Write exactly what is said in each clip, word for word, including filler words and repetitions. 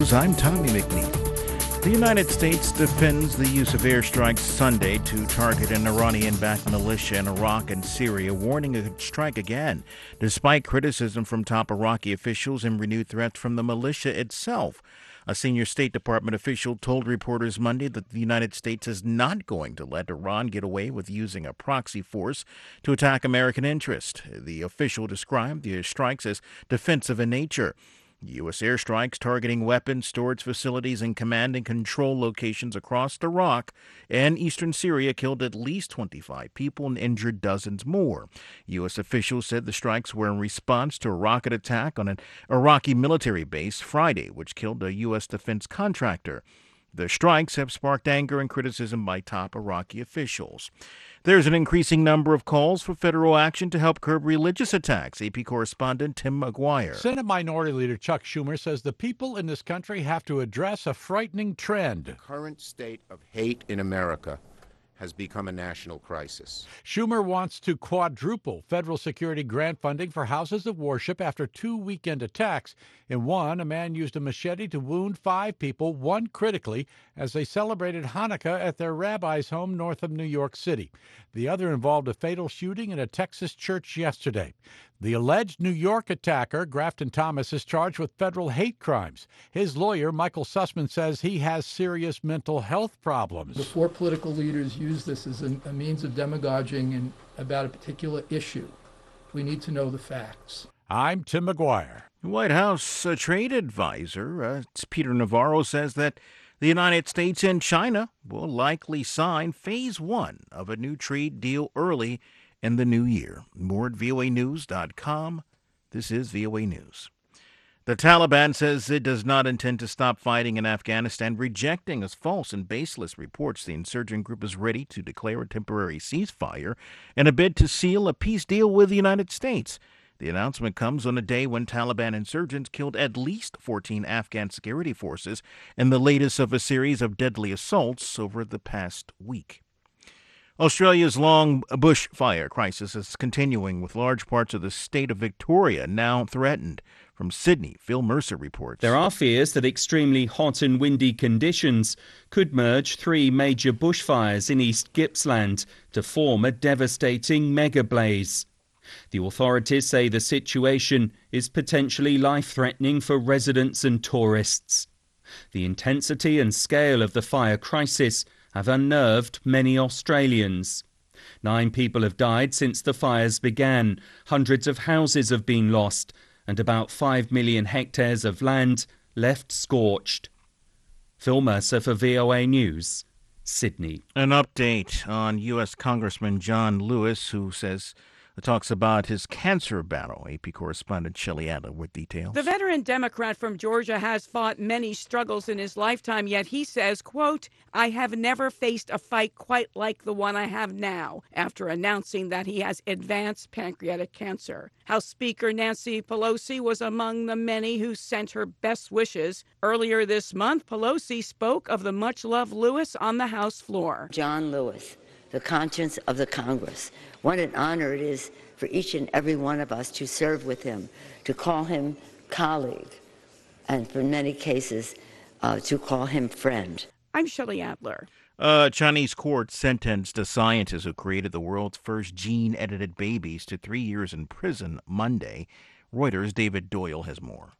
I'm Tommy McNeil. The United States defends the use of airstrikes Sunday to target an Iranian-backed militia in Iraq and Syria, warning it could strike again, despite criticism from top Iraqi officials and renewed threats from the militia itself. A senior State Department official told reporters Monday that the United States is not going to let Iran get away with using a proxy force to attack American interests. The official described the strikes as defensive in nature. U S airstrikes targeting weapons, storage facilities, and command and control locations across Iraq and eastern Syria killed at least twenty-five people and injured dozens more. U S officials said the strikes were in response to a rocket attack on an Iraqi military base Friday, which killed a U S defense contractor. The strikes have sparked anger and criticism by top Iraqi officials. There's an increasing number of calls for federal action to help curb religious attacks. A P correspondent Tim McGuire. Senate Minority Leader Chuck Schumer says the people in this country have to address a frightening trend. The current state of hate in America has become a national crisis. Schumer wants to quadruple federal security grant funding for houses of worship after two weekend attacks. In one, a man used a machete to wound five people, one critically, as they celebrated Hanukkah at their rabbi's home north of New York City. The other involved a fatal shooting in a Texas church yesterday. The alleged New York attacker, Grafton Thomas, is charged with federal hate crimes. His lawyer, Michael Sussman, says he has serious mental health problems. Before political leaders use this as a, a means of demagoguing and about a particular issue, we need to know the facts. I'm Tim McGuire. White House uh, trade advisor uh, Peter Navarro says that the United States and China will likely sign phase one of a new trade deal early in the new year. More at V O A news dot com. This is V O A News. The Taliban says it does not intend to stop fighting in Afghanistan, rejecting as false and baseless reports. The insurgent group is ready to declare a temporary ceasefire in a bid to seal a peace deal with the United States. The announcement comes on a day when Taliban insurgents killed at least fourteen Afghan security forces in the latest of a series of deadly assaults over the past week. Australia's long bushfire crisis is continuing, with large parts of the state of Victoria now threatened. From Sydney, Phil Mercer reports. There are fears that extremely hot and windy conditions could merge three major bushfires in East Gippsland to form a devastating mega blaze. The authorities say the situation is potentially life-threatening for residents and tourists. The intensity and scale of the fire crisis have unnerved many Australians. Nine people have died since the fires began, hundreds of houses have been lost, and about five million hectares of land left scorched. Phil Mercer for V O A News, Sydney. An update on U S Congressman John Lewis, who says talks about his cancer battle. A P correspondent Shelley Adler with details. The veteran Democrat from Georgia has fought many struggles in his lifetime, yet he says, quote, I have never faced a fight quite like the one I have now, after announcing that he has advanced pancreatic cancer. House Speaker Nancy Pelosi was among the many who sent her best wishes. Earlier this month, Pelosi spoke of the much-loved Lewis on the House floor. John Lewis, the conscience of the Congress. What an honor it is for each and every one of us to serve with him, to call him colleague, and for many cases, uh, to call him friend. I'm Shelley Adler. A Chinese court sentenced a scientist who created the world's first gene-edited babies to three years in prison Monday. Reuters' David Doyle has more.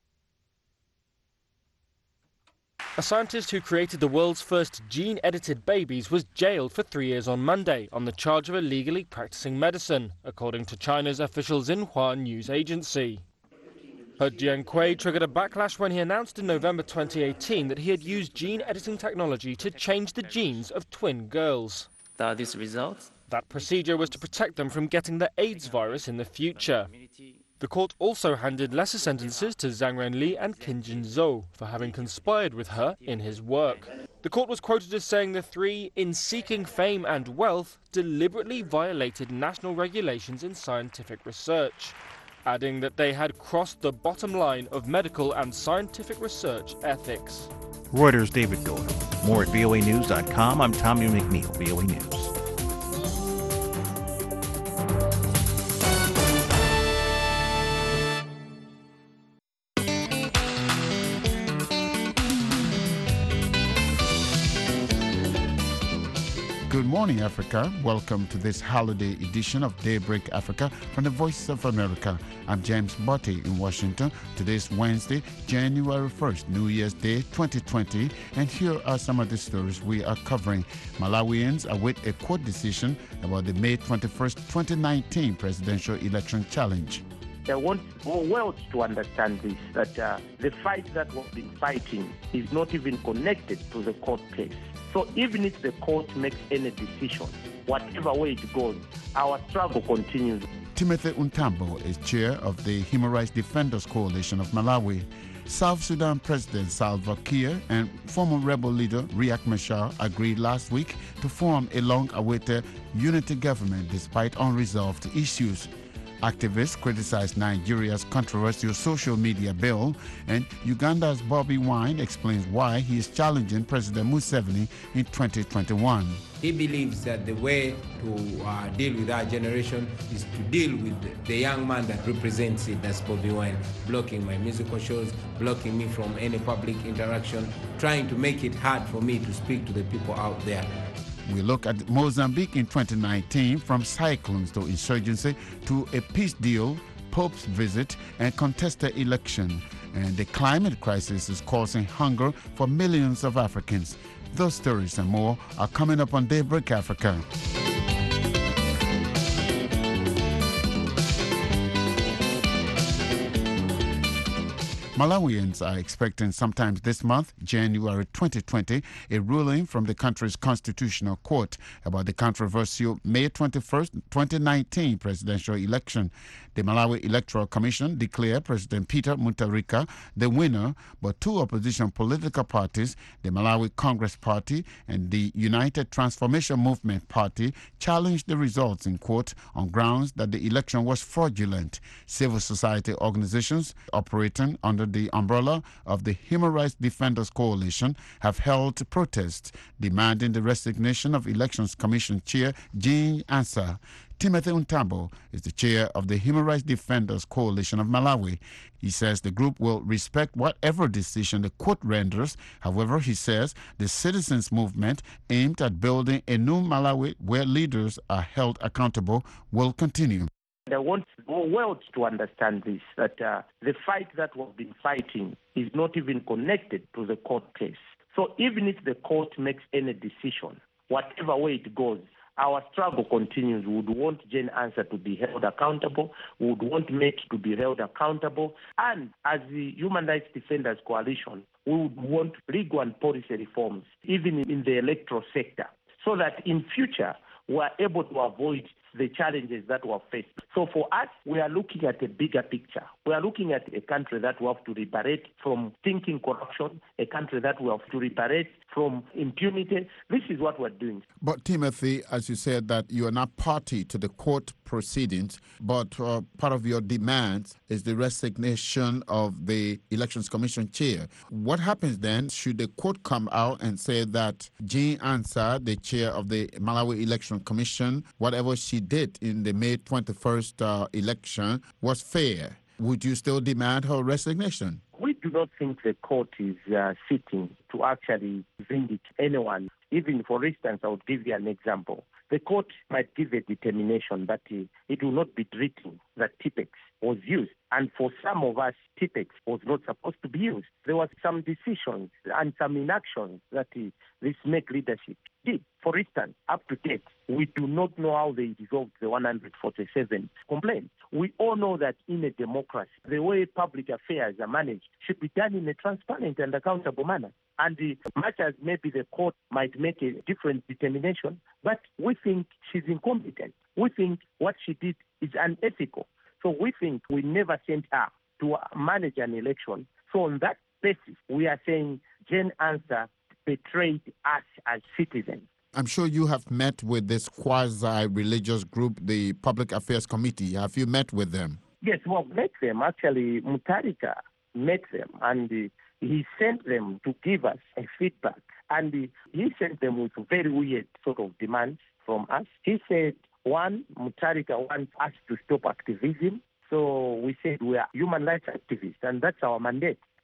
A scientist who created the world's first gene-edited babies was jailed for three years on Monday on the charge of illegally practicing medicine, according to China's official Xinhua news agency. He Jiankui triggered a backlash when he announced in November twenty eighteen that he had used gene-editing technology to change the genes of twin girls. Are these results? That procedure was to protect them from getting the AIDS virus in the future. The court also handed lesser sentences to Zhang Renli and Qin Jinzhou for having conspired with her in his work. The court was quoted as saying the three, in seeking fame and wealth, deliberately violated national regulations in scientific research, adding that they had crossed the bottom line of medical and scientific research ethics. Reuters' David Doyle. More at V O A news dot com. I'm Tommy McNeil, V O A News. Good morning, Africa. Welcome to this holiday edition of Daybreak Africa from the Voice of America. I'm James Botti in Washington. Today's Wednesday, January first, New Year's Day twenty twenty. And here are some of the stories we are covering. Malawians await a court decision about the May twenty-first, twenty nineteen presidential election challenge. I want the world to understand this, that uh, the fight that we've been fighting is not even connected to the court case. So even if the court makes any decision, whatever way it goes, our struggle continues. Timothy Untambo is chair of the Human Rights Defenders Coalition of Malawi. South Sudan President Salva Kiir and former rebel leader Riek Machar agreed last week to form a long-awaited unity government despite unresolved issues. Activists criticized Nigeria's controversial social media bill, and Uganda's Bobby Wine explains why he is challenging President Museveni in twenty twenty-one. He believes that the way to uh, deal with our generation is to deal with the young man that represents it, that's Bobby Wine, blocking my musical shows, blocking me from any public interaction, trying to make it hard for me to speak to the people out there. We look at Mozambique in twenty nineteen, from cyclones to insurgency to a peace deal, Pope's visit, and contested election. And the climate crisis is causing hunger for millions of Africans. Those stories and more are coming up on Daybreak Africa. Malawians are expecting sometime this month, January twenty twenty, a ruling from the country's constitutional court about the controversial May twenty-first, twenty nineteen presidential election. The Malawi Electoral Commission declared President Peter Mutharika the winner, but two opposition political parties, the Malawi Congress Party and the United Transformation Movement Party, challenged the results in court on grounds that the election was fraudulent. Civil society organizations operating under the umbrella of the Human Rights Defenders Coalition have held protests demanding the resignation of Elections Commission Chair Jean Ansah. Timothy Untambo is the chair of the Human Rights Defenders Coalition of Malawi. He says the group will respect whatever decision the court renders. However, he says the citizens' movement aimed at building a new Malawi where leaders are held accountable will continue. I want the world to understand this, that uh, the fight that we've been fighting is not even connected to the court case. So even if the court makes any decision, whatever way it goes, our struggle continues. We would want Jane Ansah to be held accountable. We would want Met to be held accountable. And as the Human Rights Defenders Coalition, we would want legal and policy reforms, even in the electoral sector, so that in future we are able to avoid the challenges that we have faced. So for us, we are looking at a bigger picture. We are looking at a country that we have to liberate from thinking corruption, a country that we have to liberate from impunity. This is what we're doing. But Timothy, as you said, that you are not party to the court proceedings, but uh, part of your demands is the resignation of the Elections Commission chair. What happens then? Should the court come out and say that Jean Ansah, the chair of the Malawi Election Commission, whatever she did in the May twenty-first uh, election was fair? Would you still demand her resignation? We do not think the court is uh, sitting to actually vindicate anyone. Even, for instance, I would give you an example. The court might give a determination that uh, it will not be treating that Tipex was used. And for some of us, Tipex was not supposed to be used. There were some decisions and some inactions that uh, this MAC leadership did. For instance, up to date, we do not know how they resolved the one hundred forty-seven complaints. We all know that in a democracy, the way public affairs are managed should be done in a transparent and accountable manner. And uh, much as maybe the court might make a different determination, but we think she's incompetent. We think what she did is unethical. So we think we never sent her to manage an election. So on that basis, we are saying Jane Ansah betrayed us as citizens. I'm sure you have met with this quasi-religious group, the Public Affairs Committee. Have you met with them? Yes, we have met them. Actually, Mutharika met them, and uh, he sent them to give us a feedback. And uh, he sent them with very weird sort of demands from us. He said, one, Mutharika wants us to stop activism. So we said we are human rights activists, and that's our mandate,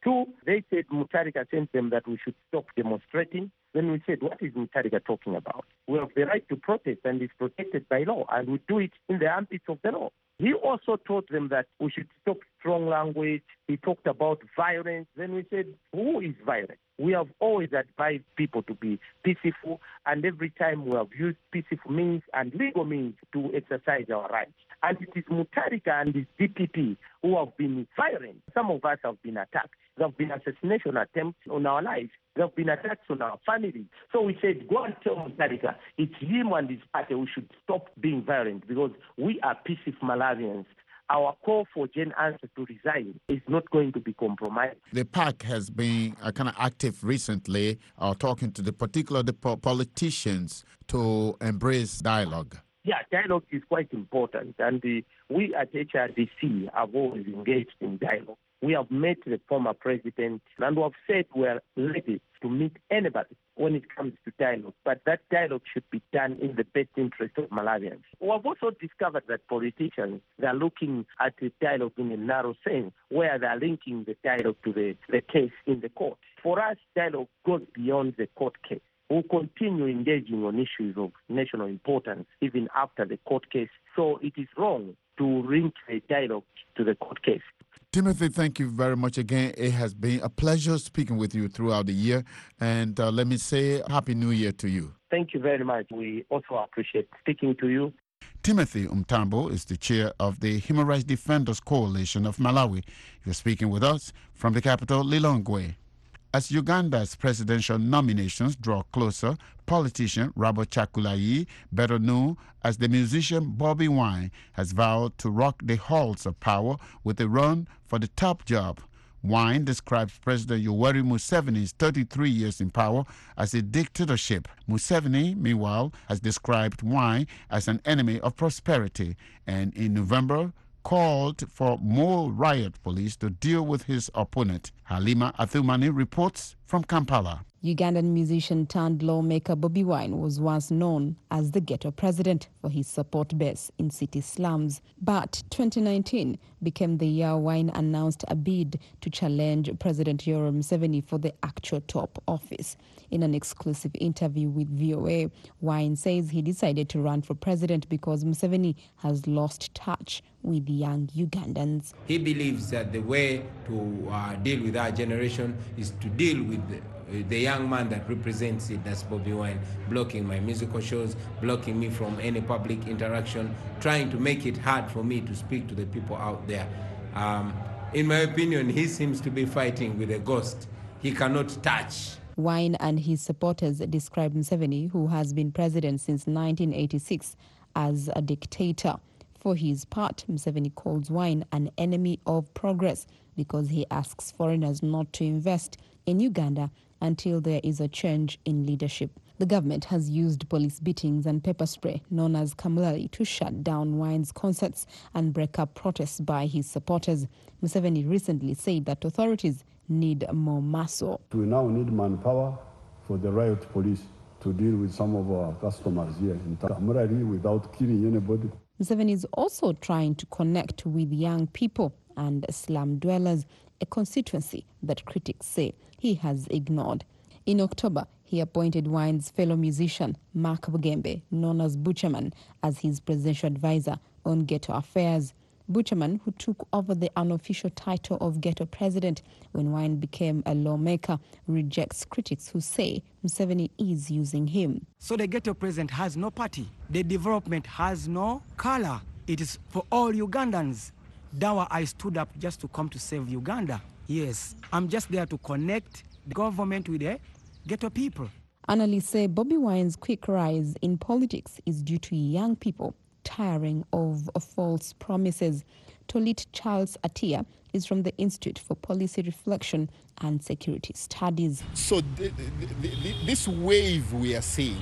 Two, they said Mutharika sent them that we should stop demonstrating. Then we said, what is Mutharika talking about? We have the right to protest and it's protected by law, and we do it in the ambit of the law. He also told them that we should stop strong language. He talked about violence. Then we said, who is violent? We have always advised people to be peaceful, and every time we have used peaceful means and legal means to exercise our rights. And it is Mutharika and his D P P who have been violent. Some of us have been attacked. There have been assassination attempts on our lives. There have been attacks on our families. So we said, go and tell Mutharika, it's him and his party who should stop being violent, because we are peaceful Malawians. Our call for Jane Ansah to resign is not going to be compromised. The P A C has been uh, kind of active recently, uh, talking to the particular the po- politicians to embrace dialogue. Yeah, dialogue is quite important, and the, we at H R D C have always engaged in dialogue. We have met the former president, and we have said we are ready to meet anybody when it comes to dialogue, but that dialogue should be done in the best interest of Malawians. We have also discovered that politicians, they are looking at the dialogue in a narrow sense, where they are linking the dialogue to the, the case in the court. For us, dialogue goes beyond the court case. We'll continue engaging on issues of national importance even after the court case. So it is wrong to link the dialogue to the court case. Timothy, thank you very much again. It has been a pleasure speaking with you throughout the year. And uh, let me say Happy New Year to you. Thank you very much. We also appreciate speaking to you. Timothy Umtambo is the chair of the Human Rights Defenders Coalition of Malawi. You're speaking with us from the capital, Lilongwe. As Uganda's presidential nominations draw closer, politician Robert Chagulanyi, better known as the musician Bobi Wine, has vowed to rock the halls of power with a run for the top job. Wine describes President Yoweri Museveni's thirty-three years in power as a dictatorship. Museveni, meanwhile, has described Wine as an enemy of prosperity, and in November, called for more riot police to deal with his opponent. Halima Athumani reports from Kampala. Ugandan musician turned lawmaker Bobi Wine was once known as the ghetto president for his support base in city slums. But twenty nineteen became the year Wine announced a bid to challenge President Yoweri Museveni for the actual top office. In an exclusive interview with V O A, Wine says he decided to run for president because Museveni has lost touch with young Ugandans. He believes that the way to uh, deal with our generation is to deal with the, uh, the young man that represents it, that's Bobi Wine, blocking my musical shows, blocking me from any public interaction, trying to make it hard for me to speak to the people out there. Um, in my opinion, he seems to be fighting with a ghost he cannot touch. Wine and his supporters describe Museveni, who has been president since nineteen eighty-six, as a dictator. For his part, Museveni calls Wine an enemy of progress because he asks foreigners not to invest in Uganda until there is a change in leadership. The government has used police beatings and pepper spray, known as Kamulali, to shut down Wine's concerts and break up protests by his supporters. Museveni recently said that authorities need more muscle. We now need manpower for the riot police to deal with some of our customers here in Kamulali without killing anybody. Museveni is also trying to connect with young people and slum dwellers, a constituency that critics say he has ignored. In October, he appointed Wine's fellow musician, Mark Bugembe, known as Butcherman, as his presidential advisor on ghetto affairs. Butcherman, who took over the unofficial title of ghetto president when Wine became a lawmaker, rejects critics who say Museveni is using him. So the ghetto president has no party. The development has no color. It is for all Ugandans. That's why I stood up just to come to save Uganda. Yes, I'm just there to connect the government with the ghetto people. Analysts say Bobi Wine's quick rise in politics is due to young people tiring of false promises. Tolit Charles Atia is from the Institute for Policy Reflection and Security Studies. So the, the, the, this wave we are seeing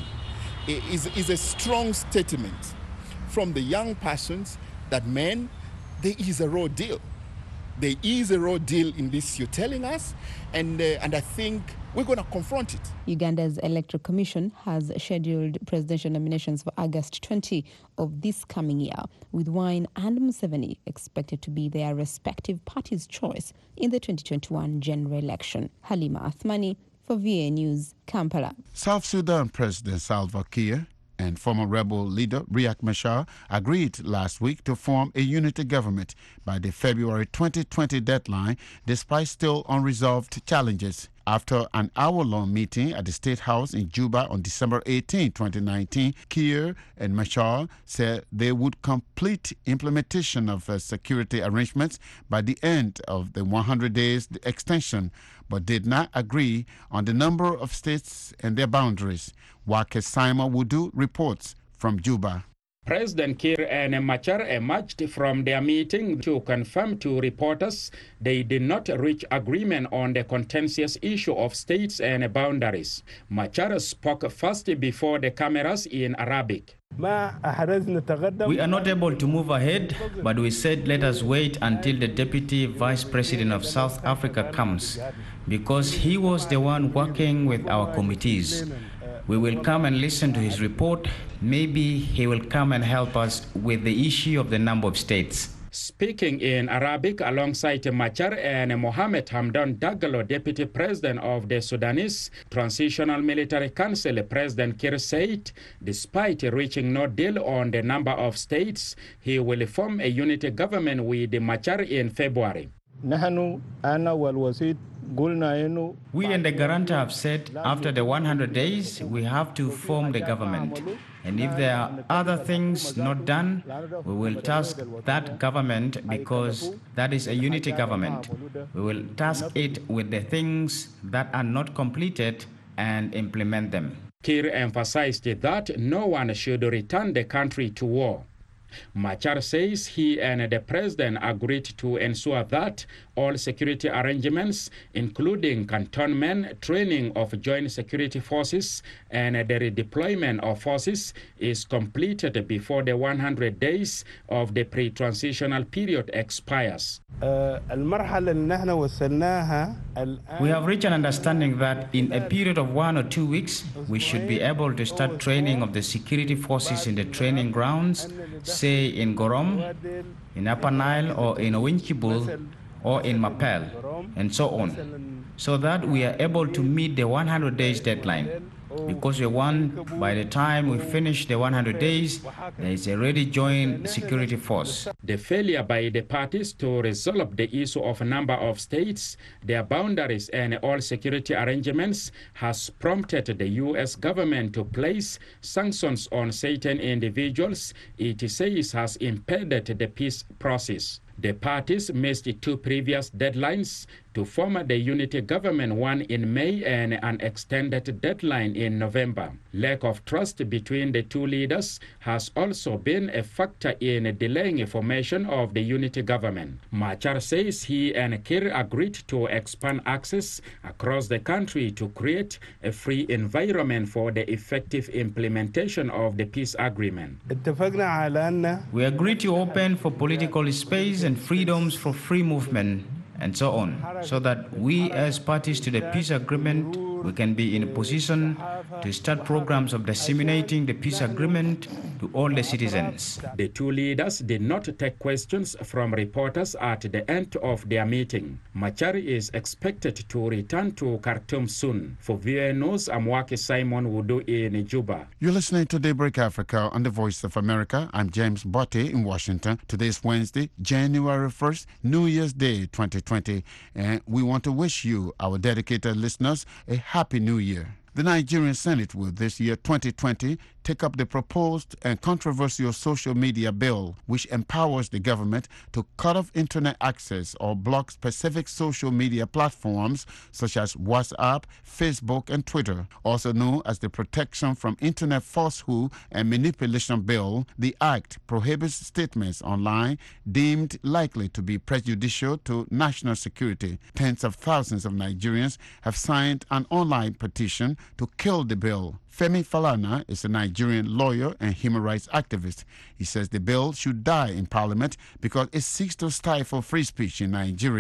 is, is a strong statement from the young persons that, man, there is a raw deal. There is a raw deal in this you're telling us, and, uh, and I think we're going to confront it. Uganda's Electoral Commission has scheduled presidential nominations for August twentieth of this coming year, with Wine and Museveni expected to be their respective parties' choice in the twenty twenty-one general election. Halima Athmani for V A News, Kampala. South Sudan President Salva Kiir and former rebel leader Riek Machar agreed last week to form a unity government by the February twenty twenty deadline, despite still unresolved challenges. After an hour-long meeting at the State House in Juba on December eighteenth, twenty nineteen, Kiir and Machar said they would complete implementation of uh, security arrangements by the end of the one hundred days extension, but did not agree on the number of states and their boundaries. Wake Simon Wudu reports from Juba. President Kiir and Machar emerged from their meeting to confirm to reporters they did not reach agreement on the contentious issue of states and boundaries. Machar spoke first before the cameras in Arabic. We are not able to move ahead, but we said let us wait until the Deputy Vice President of South Africa comes, because he was the one working with our committees. We will come and listen to his report. Maybe he will come and help us with the issue of the number of states. Speaking in Arabic alongside Machar and Mohamed Hamdan Dagalo, Deputy President of the Sudanese Transitional Military Council, President Kiir said, despite reaching no deal on the number of states, he will form a unity government with Machar in February. We and the guarantor have said after the one hundred days, we have to form the government. And if there are other things not done, we will task that government, because that is a unity government. We will task it with the things that are not completed and implement them. Kiir emphasized that no one should return the country to war. Machar says he and the president agreed to ensure that all security arrangements, including cantonment, training of joint security forces, and the redeployment of forces, is completed before the one hundred days of the pre-transitional period expires. We have reached an understanding that in a period of one or two weeks, we should be able to start training of the security forces in the training grounds, say in Gorom, in Upper Nile, or in Owinchibul, or in Mapel, and so on, so that we are able to meet the one hundred days deadline. Because we want, by the time we finish the one hundred days, there is a ready joint security force. The failure by the parties to resolve the issue of a number of states, their boundaries, and all security arrangements has prompted the U S government to place sanctions on certain individuals it says has impeded the peace process. The parties missed two previous deadlines to form the unity government, one in May and an extended deadline in November. Lack of trust between the two leaders has also been a factor in delaying formation of the unity government. Machar says he and Kiir agreed to expand access across the country to create a free environment for the effective implementation of the peace agreement. We agreed to open for political space and freedoms for free movement and so on, so that we as parties to the peace agreement, we can be in a position to start programs of disseminating the peace agreement to all the citizens. The two leaders did not take questions from reporters at the end of their meeting. Machar is expected to return to Khartoum soon. For V O A News, I'm Wake Simon Wudu in Juba. You're listening to Daybreak Africa on the Voice of America. I'm James Botte in Washington. Today's Wednesday, January first, New Year's Day twenty twenty, and we want to wish you, our dedicated listeners, a Happy New Year. The Nigerian Senate will this year, twenty twenty, take up the proposed and controversial social media bill, which empowers the government to cut off internet access or block specific social media platforms such as WhatsApp, Facebook, and Twitter. Also known as the Protection from Internet Falsehood and Manipulation Bill, the act prohibits statements online deemed likely to be prejudicial to national security. Tens of thousands of Nigerians have signed an online petition to kill the bill. Femi Falana is a Nigerian lawyer and human rights activist. He says the bill should die in Parliament because it seeks to stifle free speech in Nigeria.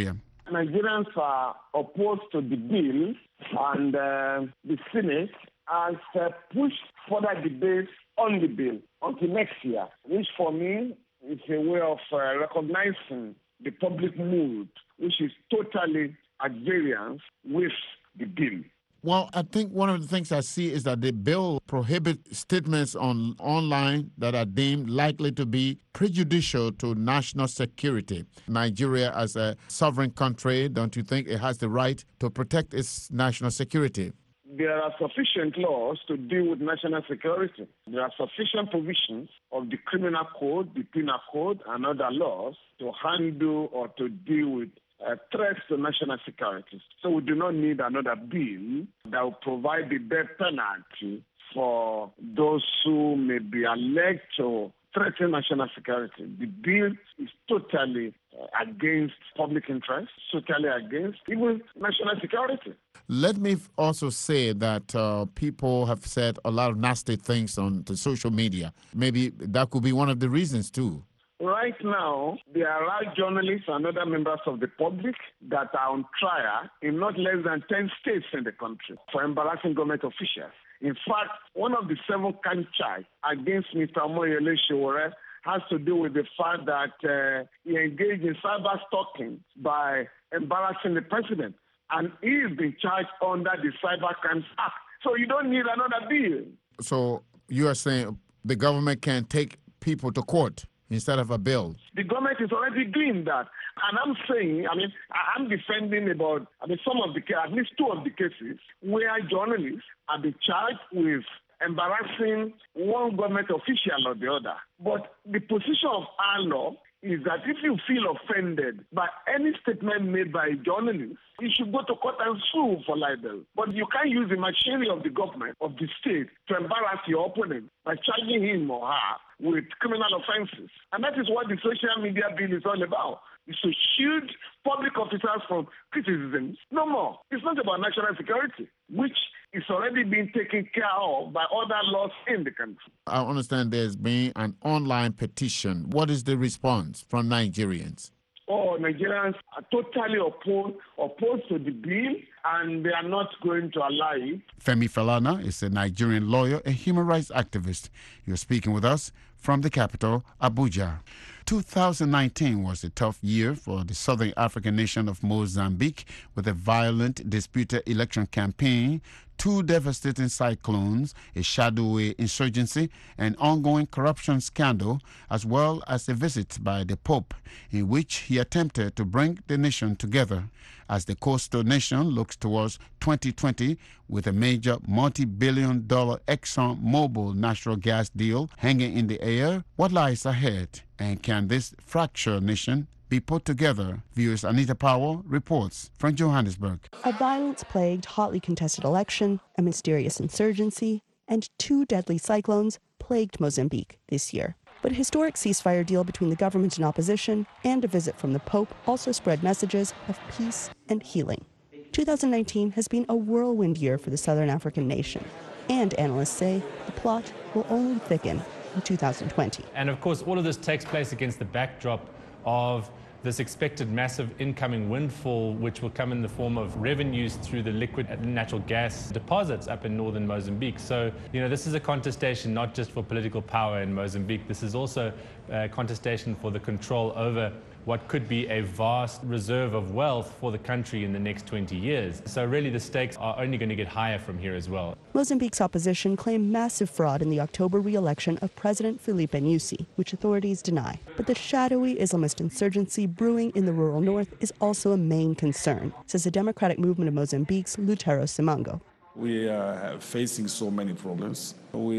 Nigerians are opposed to the bill, and uh, the Senate has uh, pushed further debates on the bill until next year, which for me is a way of uh, recognizing the public mood, which is totally at variance with the bill. Well, I think one of the things I see is that the bill prohibits statements on online that are deemed likely to be prejudicial to national security. Nigeria, as a sovereign country, don't you think it has the right to protect its national security? There are sufficient laws to deal with national security. There are sufficient provisions of the criminal code, the penal code, and other laws to handle or to deal with Uh, threats to national security. So we do not need another bill that will provide the death penalty for those who may be alleged to threaten national security. The bill is totally uh, against public interest, totally against even national security. Let me also say that uh, people have said a lot of nasty things on the social media. Maybe that could be one of the reasons too. Right now, there are journalists and other members of the public that are on trial in not less than ten states in the country for embarrassing government officials. In fact, one of the seven count charges against Mister Omoyele Sowore has to do with the fact that uh, he engaged in cyber stalking by embarrassing the president. And he is being charged under the Cyber Crimes Act. So you don't need another bill. So you are saying the government can take people to court instead of a bill? The government is already doing that. And I'm saying, I mean, I'm defending about, I mean, some of the, at least two of the cases where journalists have been charged with embarrassing one government official or the other. But the position of our law is that if you feel offended by any statement made by a journalist, you should go to court and sue for libel. But you can't use the machinery of the government, of the state, to embarrass your opponent by charging him or her with criminal offenses. And that is what the social media bill is all about. It's to shield public officers from criticisms. No more. It's not about national security, which is already being taken care of by other laws in the country. I understand there's been an online petition. What is the response from Nigerians? Oh, Nigerians are totally opposed, opposed to the bill, and they are not going to allow it. Femi Falana is a Nigerian lawyer and human rights activist. You're speaking with us from the capital, Abuja. two thousand nineteen was a tough year for the southern African nation of Mozambique, with a violent, disputed election campaign, two devastating cyclones, a shadowy insurgency, an ongoing corruption scandal, as well as a visit by the Pope, in which he attempted to bring the nation together. As the coastal nation looks towards twenty twenty with a major multi-billion dollar ExxonMobil natural gas deal hanging in the air, what lies ahead? And can this fractured nation be put together? Viewers Anita Powell reports from Johannesburg. A violence-plagued, hotly contested election, a mysterious insurgency, and two deadly cyclones plagued Mozambique this year. But a historic ceasefire deal between the government and opposition and a visit from the Pope also spread messages of peace and healing. two thousand nineteen has been a whirlwind year for the Southern African nation, and analysts say the plot will only thicken in two thousand twenty. And of course, all of this takes place against the backdrop of this expected massive incoming windfall, which will come in the form of revenues through the liquid natural gas deposits up in northern Mozambique. So, you know, this is a contestation not just for political power in Mozambique. This is also a contestation for the control over what could be a vast reserve of wealth for the country in the next twenty years. So really the stakes are only going to get higher from here as well. Mozambique's opposition claimed massive fraud in the October re-election of President Filipe Nyusi, which authorities deny. But the shadowy Islamist insurgency brewing in the rural north is also a main concern, says the Democratic Movement of Mozambique's Lutero Simango. We are facing so many problems. We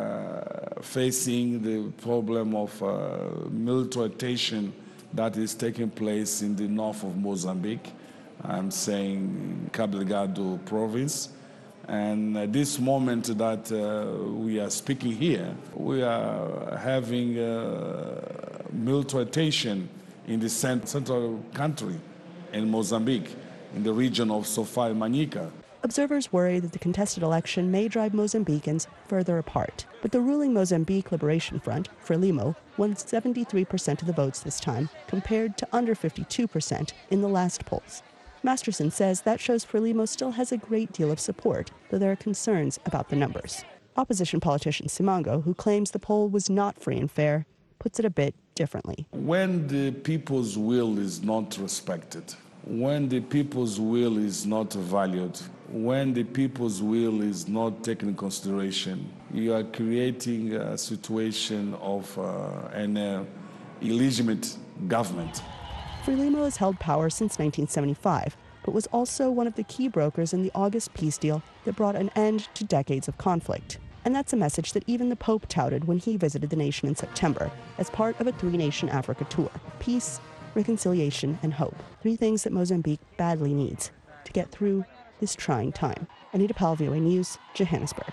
are facing the problem of uh, militarization that is taking place in the north of Mozambique. I'm saying Cabo Delgado province. And at this moment that uh, we are speaking here, we are having uh, militarization in the central country in Mozambique, in the region of Sofala and Manica. Observers worry that the contested election may drive Mozambicans further apart. But the ruling Mozambique Liberation Front, Frelimo, won seventy-three percent of the votes this time, compared to under fifty-two percent in the last polls. Masterson says that shows Frelimo still has a great deal of support, though there are concerns about the numbers. Opposition politician Simango, who claims the poll was not free and fair, puts it a bit differently. When the people's will is not respected, when the people's will is not valued, when the people's will is not taken into consideration, you are creating a situation of uh, an uh, illegitimate government. Frelimo has held power since nineteen seventy-five, but was also one of the key brokers in the August peace deal that brought an end to decades of conflict. And that's a message that even the Pope touted when he visited the nation in September as part of a three-nation Africa tour: peace, reconciliation, and hope. Three things that Mozambique badly needs to get through this trying time. Anita Powell, V O A News, Johannesburg.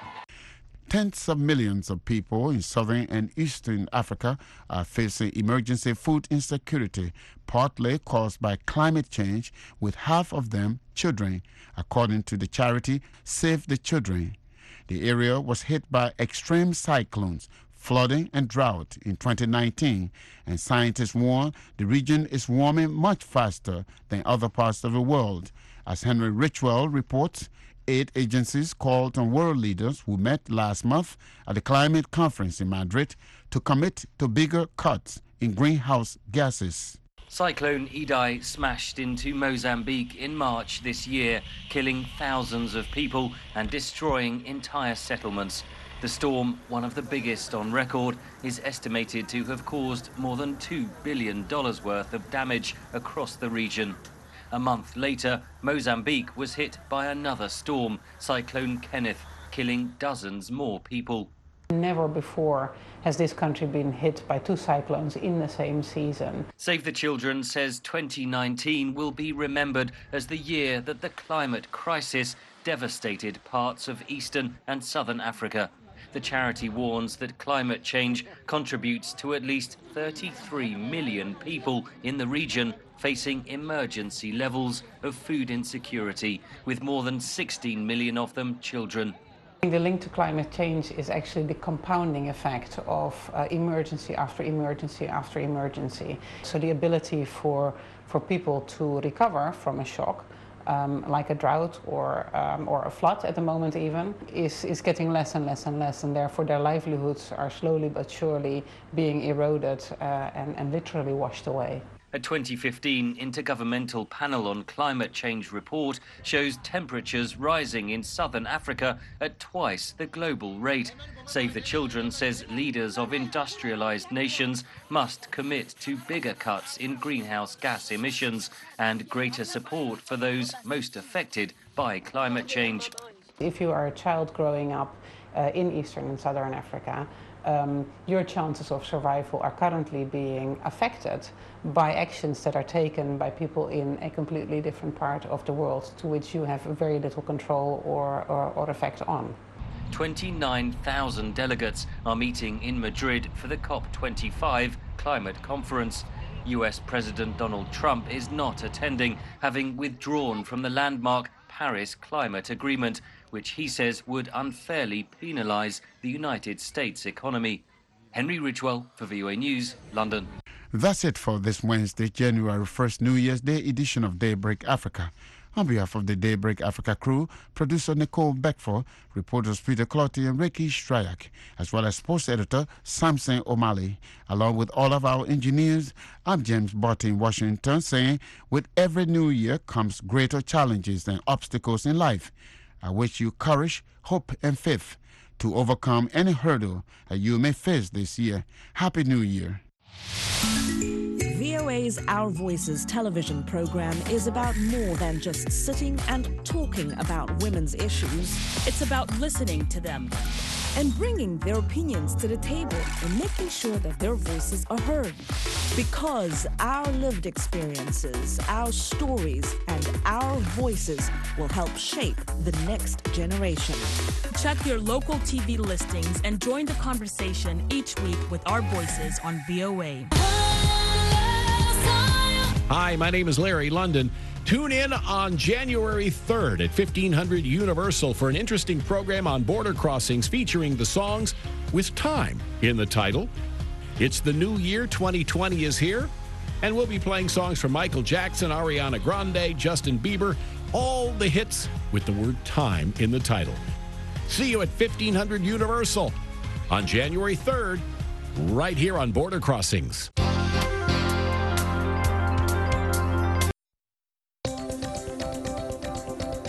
Tens of millions of people in southern and eastern Africa are facing emergency food insecurity, partly caused by climate change, with half of them children, according to the charity Save the Children. The area was hit by extreme cyclones, flooding and drought in twenty nineteen, and scientists warn the region is warming much faster than other parts of the world. As Henry Richwell reports, aid agencies called on world leaders who met last month at the climate conference in Madrid to commit to bigger cuts in greenhouse gases. Cyclone Idai smashed into Mozambique in March this year, killing thousands of people and destroying entire settlements. The storm, one of the biggest on record, is estimated to have caused more than two billion dollars worth of damage across the region. A month later, Mozambique was hit by another storm, Cyclone Kenneth, killing dozens more people. Never before has this country been hit by two cyclones in the same season. Save the Children says twenty nineteen will be remembered as the year that the climate crisis devastated parts of eastern and southern Africa. The charity warns that climate change contributes to at least thirty-three million people in the region facing emergency levels of food insecurity, with more than sixteen million of them children. The link to climate change is actually the compounding effect of uh, emergency after emergency after emergency. So the ability for, for people to recover from a shock, um, like a drought or, um, or a flood at the moment even, is, is getting less and less and less, and therefore their livelihoods are slowly but surely being eroded uh, and, and literally washed away. A twenty fifteen Intergovernmental Panel on Climate Change report shows temperatures rising in southern Africa at twice the global rate. Save the Children says leaders of industrialized nations must commit to bigger cuts in greenhouse gas emissions and greater support for those most affected by climate change. If you are a child growing up uh, in eastern and southern Africa, Um, your chances of survival are currently being affected by actions that are taken by people in a completely different part of the world to which you have very little control or, or, or effect on. twenty-nine thousand delegates are meeting in Madrid for the COP twenty-five climate conference. U S President Donald Trump is not attending, having withdrawn from the landmark Paris Climate Agreement, which he says would unfairly penalise the United States economy. Henry Ridgewell for V O A News, London. That's it for this Wednesday, January first, New Year's Day edition of Daybreak Africa. On behalf of the Daybreak Africa crew, producer Nicole Beckford, reporters Peter Clotty and Ricky Stryak, as well as sports editor Samson O'Malley, along with all of our engineers, I'm James Barty in Washington, saying, with every new year comes greater challenges and obstacles in life. I wish you courage, hope, and faith to overcome any hurdle that you may face this year. Happy New Year. V O A's Our Voices television program is about more than just sitting and talking about women's issues. It's about listening to them and bringing their opinions to the table and making sure that their voices are heard. Because our lived experiences, our stories, and our voices will help shape the next generation. Check your local T V listings and join the conversation each week with our voices on V O A. Hi, my name is Larry London. Tune in on January third at fifteen hundred Universal for an interesting program on border crossings featuring the songs with time in the title. It's the new year, twenty twenty is here, and we'll be playing songs from Michael Jackson, Ariana Grande, Justin Bieber, all the hits with the word time in the title. See you at fifteen hundred Universal on January third, right here on Border Crossings.